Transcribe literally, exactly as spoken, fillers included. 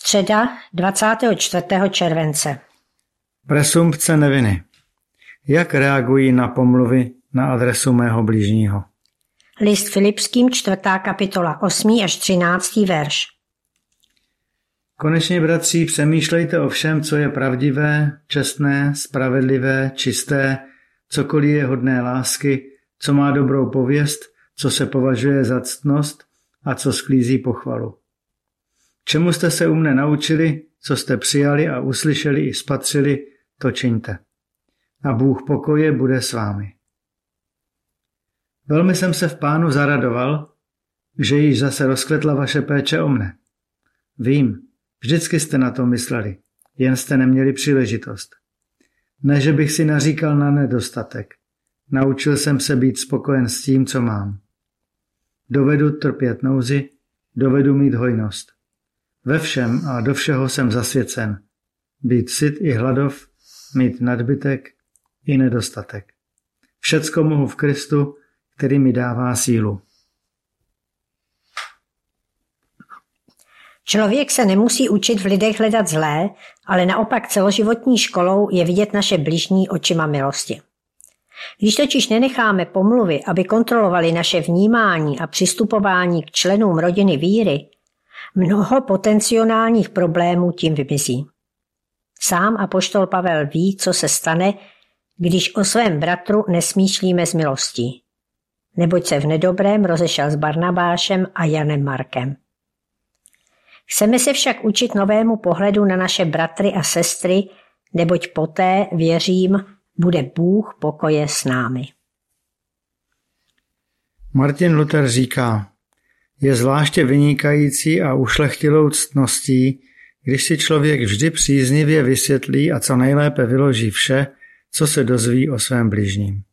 Středa dvacátého čtvrtého července. Presumpce neviny. Jak reagují na pomluvy na adresu mého bližního? List Filipským, čtvrtá kapitola, osmý až třináctý verš. Konečně, bratři, přemýšlejte o všem, co je pravdivé, čestné, spravedlivé, čisté, cokoliv je hodné lásky, co má dobrou pověst, co se považuje za ctnost a co sklízí pochvalu. Čemu jste se u mne naučili, co jste přijali a uslyšeli i spatřili, to čiňte. A Bůh pokoje bude s vámi. Velmi jsem se v Pánu zaradoval, že již zase rozkvetla vaše péče o mne. Vím, vždycky jste na to mysleli, jen jste neměli příležitost. Ne, že bych si naříkal na nedostatek. Naučil jsem se být spokojen s tím, co mám. Dovedu trpět nouzi, dovedu mít hojnost. Ve všem a do všeho jsem zasvěcen. Být syt i hladov, mít nadbytek i nedostatek. Všecko mohu v Kristu, který mi dává sílu. Člověk se nemusí učit v lidech hledat zlé, ale naopak celoživotní školou je vidět naše bližní očima milosti. Když totiž nenecháme pomluvy, aby kontrolovali naše vnímání a přistupování k členům rodiny víry, mnoho potenciálních problémů tím vymizí. Sám apoštol Pavel ví, co se stane, když o svém bratru nesmýšlíme s milostí. Neboť se v nedobrém rozešel s Barnabášem a Janem Markem. Chceme se však učit novému pohledu na naše bratry a sestry, neboť poté, věřím, bude Bůh pokoje s námi. Martin Luther říká, je zvláště vynikající a ušlechtilou ctností, když si člověk vždy příznivě vysvětlí a co nejlépe vyloží vše, co se dozví o svém bližním.